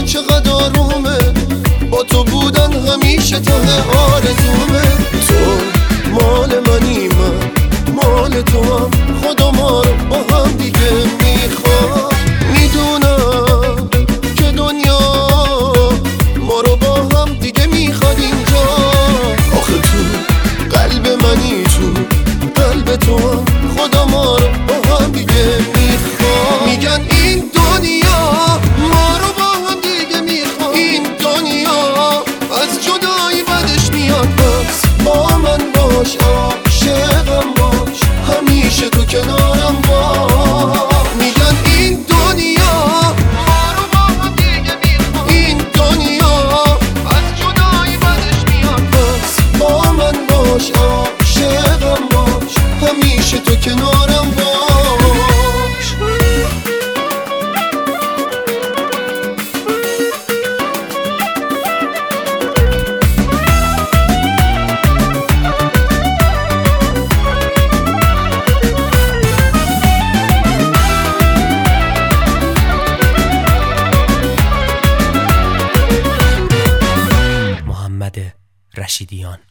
چقدر آرومه، با تو بودن همیشه ته آرزومه. تو مال منی، من مال تو هم، خدا ما رو با هم دیگه میخواد. میدونم که دنیا ما رو با هم دیگه میخواد اینجا. آخه تو قلب منی، تو قلب تو هم، خدا ما رو با هم دیگه میخواد. میگن این دنیا ما رو با هم دیگه میخواد، این دنیا از جدایی بدش میاد. بس با من باش، عاشقم باش، همیشه تو کنارم باش. میگن این دنیا ما رو با هم دیگه میخواد، این دنیا از جدایی بدش میاد. بس با من باش، عاشقم باش، همیشه تو کنارم باش. محمد رشیدیان.